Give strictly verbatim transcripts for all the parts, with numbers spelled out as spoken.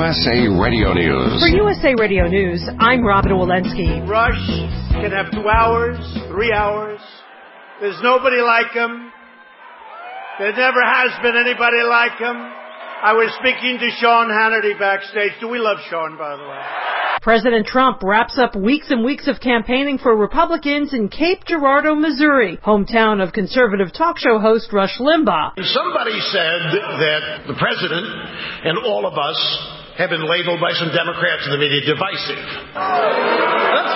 S A Radio News. For U S A Radio News, I'm Robin Walensky. Rush can have two hours, three hours. There's nobody like him. There never has been anybody like him. I was speaking to Sean Hannity backstage. Do we love Sean, by the way? President Trump wraps up weeks and weeks of campaigning for Republicans in Cape Girardeau, Missouri, hometown of conservative talk show host Rush Limbaugh. Somebody said that the president and all of us have been labeled by some Democrats in the media divisive. That's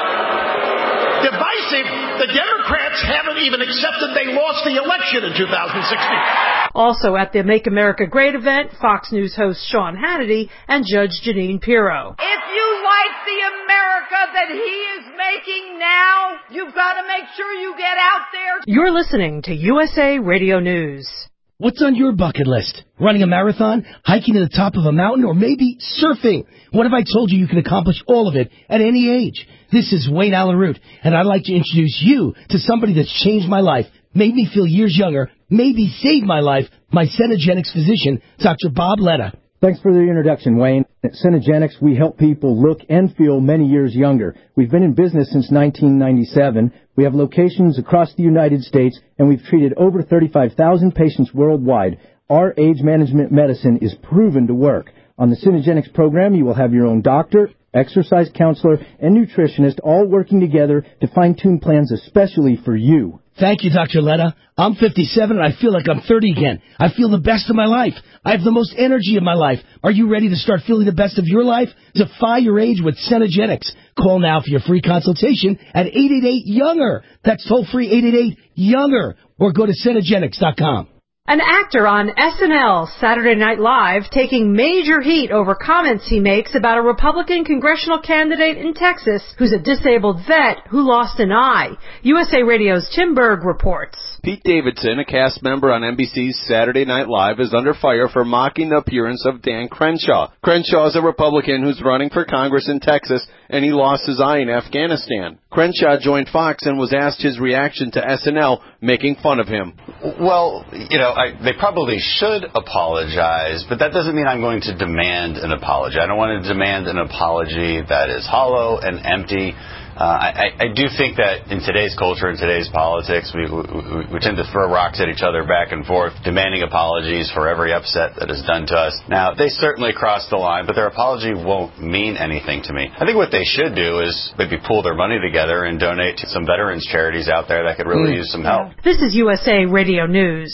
divisive? The Democrats haven't even accepted they lost the election in two thousand sixteen. Also at the Make America Great event, Fox News host Sean Hannity and Judge Jeanine Pirro. If you like the America that he is making now, you've got to make sure you get out there. You're listening to U S A Radio News. What's on your bucket list? Running a marathon, hiking to the top of a mountain, or maybe surfing? What if I told you you can accomplish all of it at any age? This is Wayne Allen Root, and I'd like to introduce you to somebody that's changed my life, made me feel years younger, maybe saved my life, my Cenegenics physician, Doctor Bob Letta. Thanks for the introduction, Wayne. At Cenegenics, we help people look and feel many years younger. We've been in business since nineteen ninety-seven. We have locations across the United States, and we've treated over thirty-five thousand patients worldwide. Our age management medicine is proven to work. On the Cenegenics program, you will have your own doctor, exercise counselor, and nutritionist all working together to fine-tune plans especially for you. Thank you, Doctor Letta. I'm fifty-seven and I feel like I'm thirty again. I feel the best of my life. I have the most energy of my life. Are you ready to start feeling the best of your life? Defy your age with Cenegenics. Call now for your free consultation at eight eight eight, younger. That's toll free eight eight eight, younger. Or go to Cenegenics dot com. An actor on S N L Saturday Night Live taking major heat over comments he makes about a Republican congressional candidate in Texas who's a disabled vet who lost an eye. U S A Radio's Tim Berg reports. Pete Davidson, a cast member on N B C's Saturday Night Live, is under fire for mocking the appearance of Dan Crenshaw. Crenshaw is a Republican who's running for Congress in Texas, and he lost his eye in Afghanistan. Crenshaw joined Fox and was asked his reaction to S N L making fun of him. Well, you know, I, they probably should apologize, but that doesn't mean I'm going to demand an apology. I don't want to demand an apology that is hollow and empty. Uh, I, I do think that in today's culture, in today's politics, we, we, we tend to throw rocks at each other back and forth, demanding apologies for every upset that is done to us. Now, they certainly crossed the line, but their apology won't mean anything to me. I think what they should do is maybe pool their money together and donate to some veterans charities out there that could really mm. use some help. This is U S A Radio News.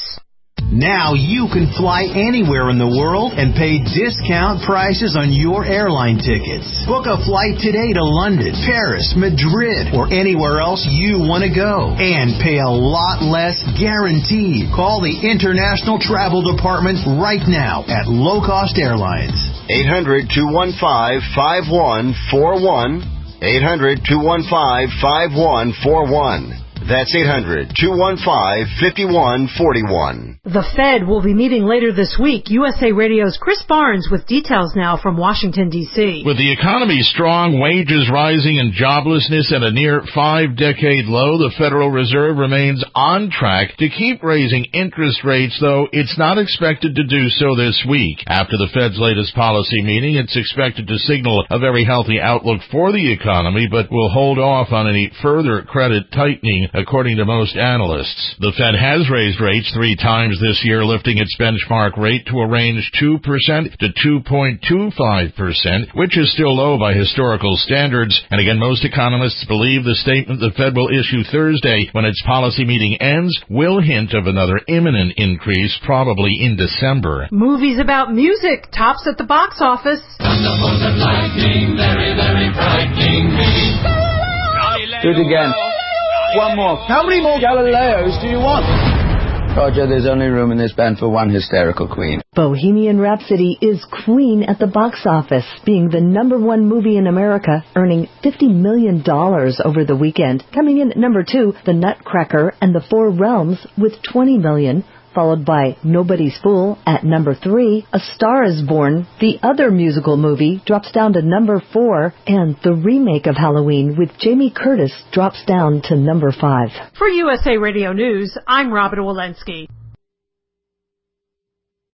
Now you can fly anywhere in the world and pay discount prices on your airline tickets. Book a flight today to London, Paris, Madrid, or anywhere else you want to go. And pay a lot less guaranteed. Call the International Travel Department right now at Low Cost Airlines. eight hundred, two one five, five one four one. eight hundred, two one five, five one four one. That's eight hundred, two one five, five one four one. The Fed will be meeting later this week. U S A Radio's Chris Barnes with details now from Washington, D C With the economy strong, wages rising, and joblessness at a near five-decade low, the Federal Reserve remains on track to keep raising interest rates, though it's not expected to do so this week. After the Fed's latest policy meeting, it's expected to signal a very healthy outlook for the economy, but will hold off on any further credit tightening, according to most analysts. The Fed has raised rates three times this year, lifting its benchmark rate to a range two percent to two point two five percent, which is still low by historical standards. And again, most economists believe the statement the Fed will issue Thursday when its policy meeting ends will hint of another imminent increase, probably in December. Movies about music tops at the box office. Thunderbolt and lightning, very, very frightening me. Do it again. One more. How many more Galileos do you want? Roger, there's only room in this band for one hysterical queen. Bohemian Rhapsody is queen at the box office, being the number one movie in America, earning fifty million dollars over the weekend. Coming in at number two, The Nutcracker and the Four Realms with twenty million dollars. Followed by Nobody's Fool at number three. A Star is Born, the other musical movie, drops down to number four. And the remake of Halloween with Jamie Curtis drops down to number five. For U S A Radio News, I'm Robin Walensky.